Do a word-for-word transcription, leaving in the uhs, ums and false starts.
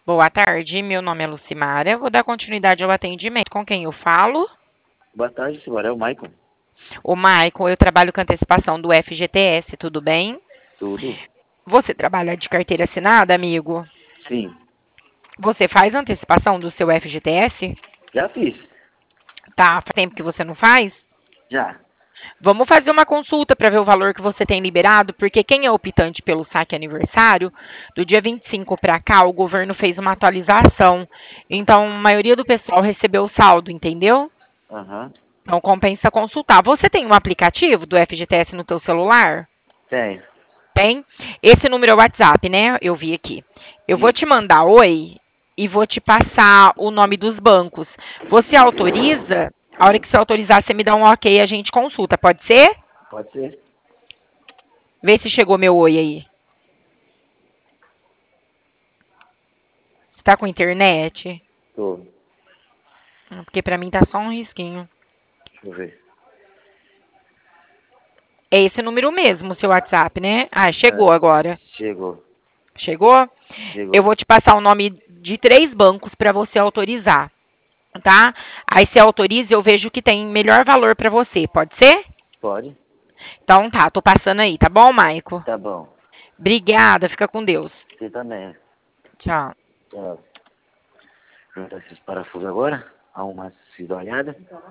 Boa tarde, meu nome é Lucimara. Vou dar continuidade ao atendimento. Com quem eu falo? Boa tarde, senhora. É o Maicon. O Maicon, eu trabalho com antecipação do F G T S, tudo bem? Tudo? Você trabalha de carteira assinada, amigo? Sim. Você faz antecipação do seu F G T S? Já fiz. Tá, faz tempo que você não faz? Já. Vamos fazer uma consulta para ver o valor que você tem liberado, porque quem é optante pelo saque aniversário, do dia vinte e cinco para cá, o governo fez uma atualização. Então, a maioria do pessoal recebeu o saldo, entendeu? Aham. Então, compensa consultar. Você tem um aplicativo do F G T S no teu celular? Tem. Tem? Esse número é o WhatsApp, né? Eu vi aqui. Eu vou te Isso. mandar oi e vou te passar o nome dos bancos. Você autoriza? A hora que você autorizar, você me dá um ok e a gente consulta. Pode ser? Pode ser? Vê se chegou meu oi aí. Você tá com internet? Tô. Porque pra mim tá só um risquinho. Deixa eu ver. É esse número mesmo, o seu WhatsApp, né? Ah, É, chegou agora. chegou. Chegou? Eu Chegou. vou te passar o nome de três bancos para você autorizar, tá? Aí você autoriza, eu vejo que tem melhor valor para você, pode ser? Pode? Então tá, tô passando aí, tá bom, Maico? Tá bom. Obrigada, fica com Deus. Você também. Tchau. Tchau. Juntar esses parafusos agora. Arrumar essas olhadas.